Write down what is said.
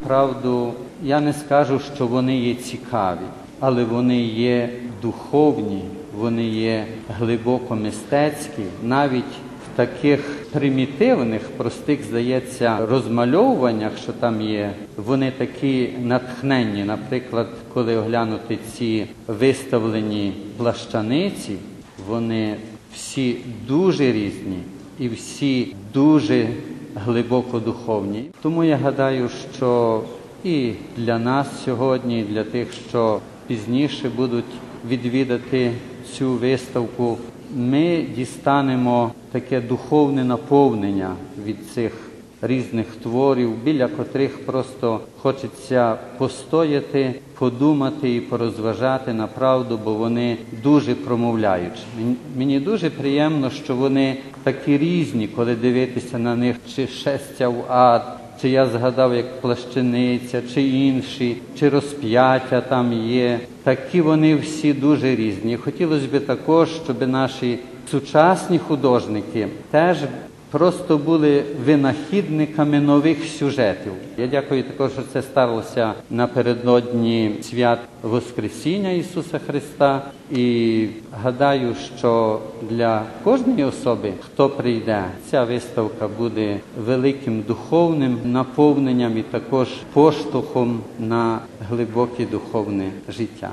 Правду, я не скажу, що вони є цікаві, але вони є духовні, вони є глибоко мистецькі, навіть в таких примітивних, простих, здається, розмальовуваннях, що там є, вони такі натхненні. Наприклад, коли оглянути ці виставлені плащаниці, вони всі дуже різні і всі дуже глибоко духовні. Тому я гадаю, що і для нас сьогодні, і для тих, що пізніше будуть відвідати цю виставку, ми дістанемо таке духовне наповнення від цих різних творів, біля котрих просто хочеться постояти, подумати і порозважати направду, бо вони дуже промовляють. Мені дуже приємно, що вони такі різні, коли дивитися на них, чи «Шестя в ад», чи я згадав, як «Плащаниця», чи інші, чи «Розп'яття» там є. Такі вони всі дуже різні. Хотілося б також, щоб наші сучасні художники теж просто були винахідниками нових сюжетів. Я дякую також, що це сталося напередодні свят Воскресіння Ісуса Христа. І гадаю, що для кожної особи, хто прийде, ця виставка буде великим духовним наповненням і також поштовхом на глибоке духовне життя.